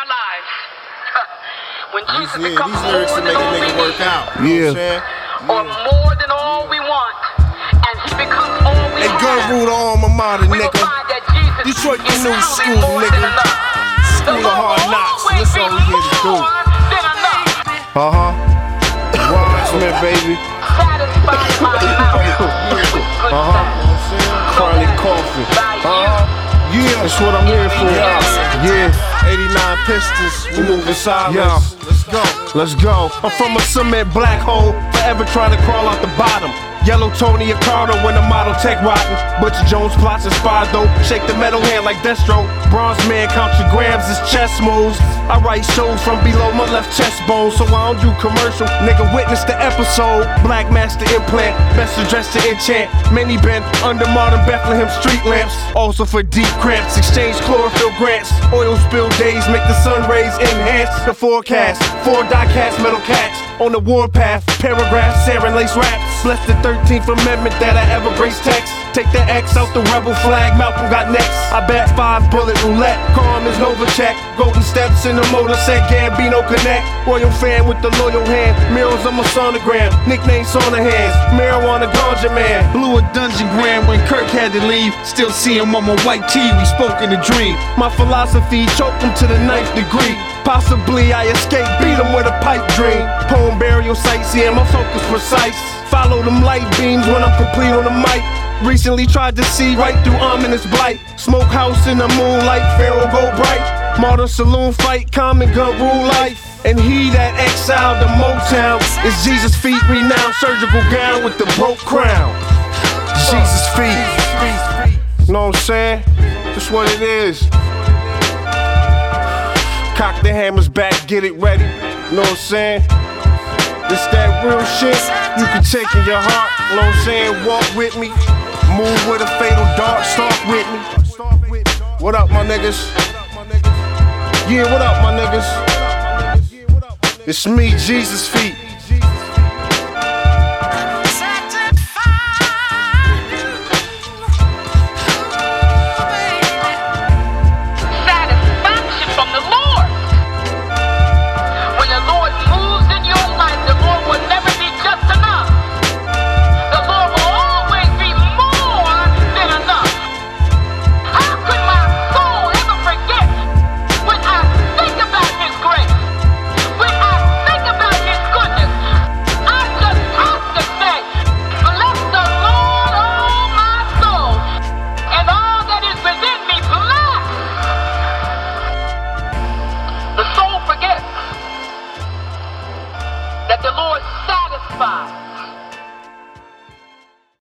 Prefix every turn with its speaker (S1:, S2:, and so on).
S1: lives. When Jesus
S2: These
S1: becomes
S2: lyrics
S1: more
S2: to
S1: than
S2: make a
S1: all we
S2: nigga work
S1: need,
S2: out. You know what I'm saying?
S1: or more than all we want, and he becomes all we
S2: Hey, gun
S1: have,
S2: rule the alma mater,
S1: we will
S2: nigga.
S1: find that Jesus
S2: Detroit the
S1: is
S2: new
S1: truly
S2: school,
S1: more
S2: nigga.
S1: than enough. The
S2: School of
S1: Lord
S2: hard
S1: will
S2: knocks.
S1: always
S2: That's
S1: be
S2: all we here to do.
S1: more than enough.
S2: Ron Smith, baby.
S1: Satisfy my mouth with good sound.
S2: Chronic coffee. Yeah, that's what I'm here for. Yeah. 89 Pistons, we moving silence. Let's go. Let's go. I'm from a cement black hole, forever trying to crawl out the bottom. Yellow Tony Accardo when the model tech rotten. Butcher Jones plots inspired though. Shake the metal hand like Destro. Bronze man count your grams as chess moves. I write shows from below my left chest bone, so I don't do commercial. Nigga witness the episode. Black master implant, best addressed to enchant. Many been under modern Bethlehem street lamps. Also for deep cramps, exchange chlorophyll grants. Oil spill days make the sun rays enhance the forecast. 4 die-cast metal cats on the warpath. Paragraphs, sarin lace raps. Bless the 13th Amendment that I ever grace text. Take the X out the rebel flag, Malcolm got next. I bet 5 bullet roulette, calm is Novacek. Golden steps in the motor set, Gambino connect. Royal fan with the loyal hand, mirrors on my sonogram. Nickname Sauna Hands, marijuana ganja man. Blew a dungeon gram when Kirk had to leave. Still see him on my white tee, we spoke in a dream. My philosophy choked him to the 9th degree. Possibly I escaped, beat him with a pipe dream. Poem burial site, seeing my focus precise. Follow them light beams when I'm complete on the mic. Recently tried to see right through ominous blight. Smokehouse in the moonlight, Pharaoh go bright. Modern saloon fight, common gun rule life. And he that exiled to Motown is Jesus' feet renowned. Surgical gown with the broke crown. Jesus' feet. Know what I'm saying? That's what it is. Cock the hammers back, get it ready. Know what I'm saying? This that real shit you can take in your heart. Know what I'm saying? Walk with me. Move with a fatal dart. Start with me. What up, my niggas? Yeah, what up, my niggas? It's me, Jesus' feet.
S1: That the Lord satisfies